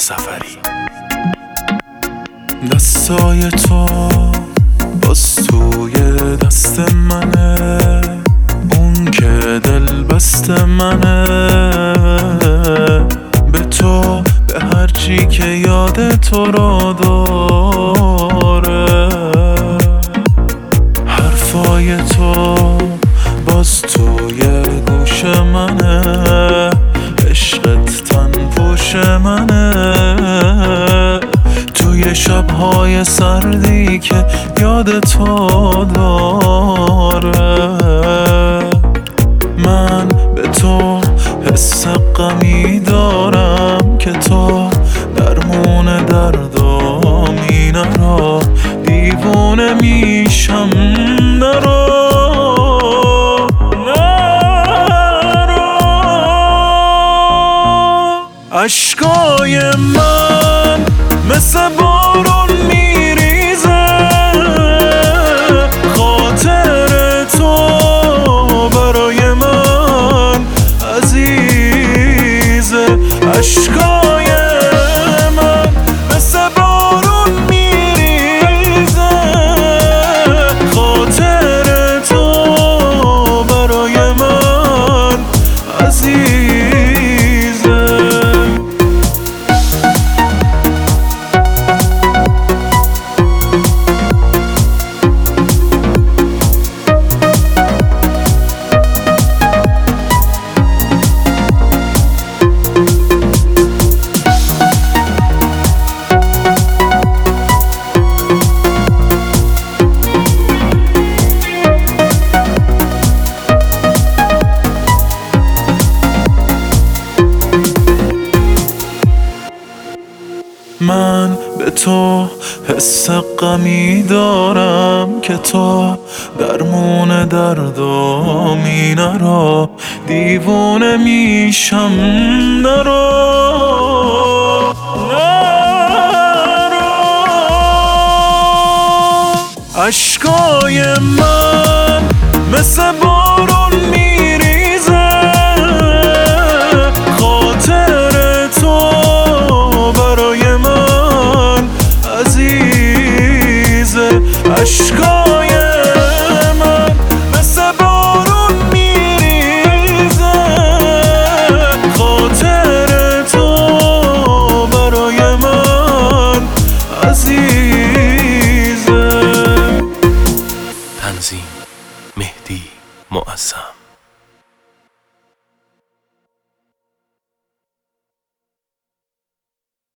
سفری. دستای تو باز توی دست منه، اون که دل بست منه. به تو، به هرچی که یاد تو را داره. حرفای تو باز توی گوش منه، عشقت تن پوش منه. توی شبهای سردی که یاد تو داره. من به تو حس غمی دارم که تو درمون دردم. اینرا دیوونه میشم، نرو اشکای من مثل بارون میریزه. خاطر تو برای من عزیزه. اشکای من مثل بارون میریزه. خاطر تو برای من عزیزه. من به تو حس غمی دارم که تو درمون دردم. اینرا دیوونه میشم، نرو اشکای من مثل بارون میریزه. خاطر تو برای من عزیزه. اشکای من مثل بارون میریزه. خاطر تو برای من عزیزه. تنظیم مهدی معظم.